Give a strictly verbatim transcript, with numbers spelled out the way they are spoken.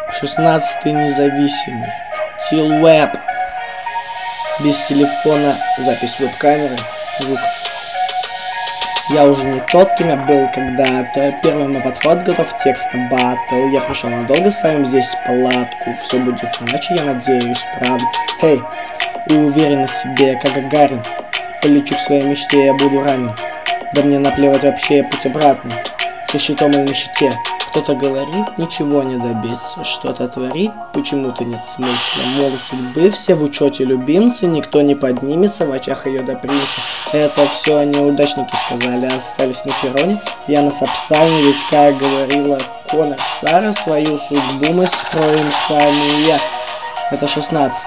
шестнадцатый независимый. Тилвеб. Без телефона, запись веб-камеры, звук. Я уже не тот, кем я был когда-то. Первый мой подход готов, текст на батл. Я пришел надолго, ставим здесь палатку. Все будет иначе, я надеюсь, правда. Хей, уверен в себе, как Гагарин. Полечу к своей мечте, я буду ранен. Да мне наплевать вообще, путь обратный. Со щитом или на щите. Кто-то говорит, ничего не добиться. Что-то творит, почему-то нет смысла. Мол, судьбы все в учете любимцы. Никто не поднимется в очах ее до принца. Это все неудачники сказали, остались на перроне. Я на Сапсане, ведь как говорила Конор Сара, свою судьбу мы строим сами. Я. Это шестнадцать.